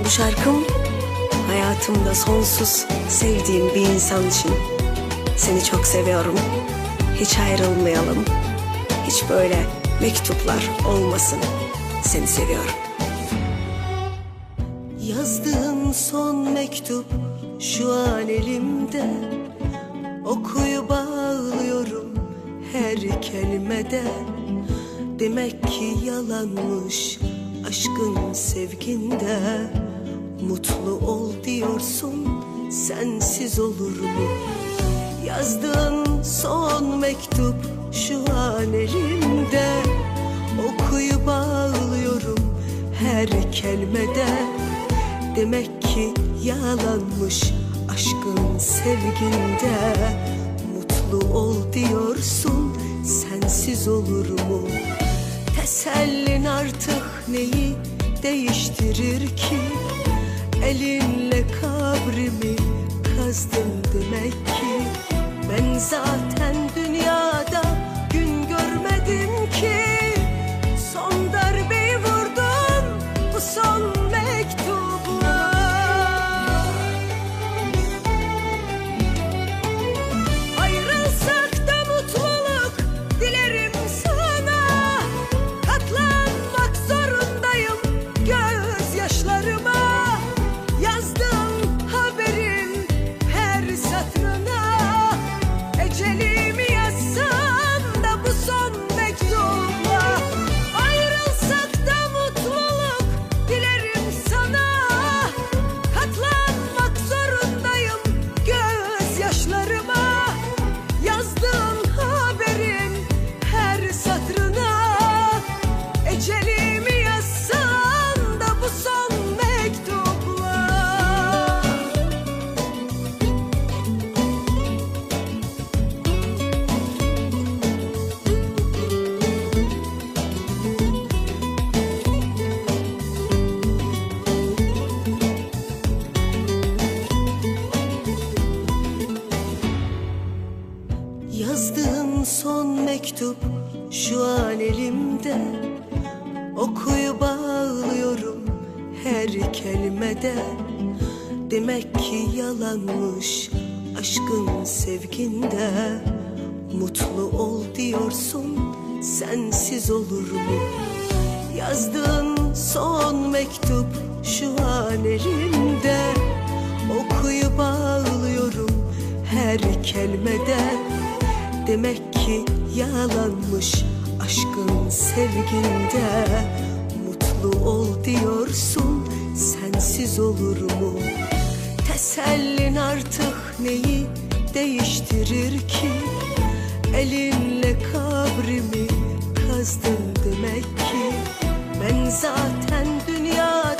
Bu şarkım hayatımda sonsuz sevdiğim bir insan için. Seni çok seviyorum. Hiç ayrılmayalım. Hiç böyle mektuplar olmasın. Seni seviyorum. Yazdığın son mektup şu an elimde. Okuyup ağlıyorum her kelimede. Demek ki yalanmış aşkın sevginde. Mutlu ol diyorsun, sensiz olur mu? Yazdığın son mektup şu an elimde. Okuyup ağlıyorum her kelimede. Demek ki yalanmış aşkın sevginde. Mutlu ol diyorsun, sensiz olur mu? Tesellin artık neyi değiştirir ki? Elinle kabrimi kazdın demek ki. Ben zaten dünyada gün görmedim ki. Son darbeyi vurdum bu son mektubla. Ayrılsak da mutluluk dilerim sana. Katlanmak zorundayım gözyaşlarıma. Yazdığın haberin her satrına. Ecelimi yazsan da bu son mektupla. Ayrılsak da mutluluk dilerim sana. Katlanmak zorundayım gözyaşlarıma. Yazdığın haberin her satrına. Ecelimi yazsan da bu son mektupla. Yazdığın son mektup şu an elimde. Okuyup ağlıyorum her kelimede. Demek ki yalanmış aşkın sevginde. Mutlu ol diyorsun, sensiz olur mu? Yazdığın son mektup şu an elimde. Okuyup ağlıyorum her kelimede. Demek ki yalanmış aşkın sevginde. Mutlu ol diyorsun, sensiz olur mu? Tesellin artık neyi değiştirir ki? Elinle kabrimi kazdın demek ki. Ben zaten dünyada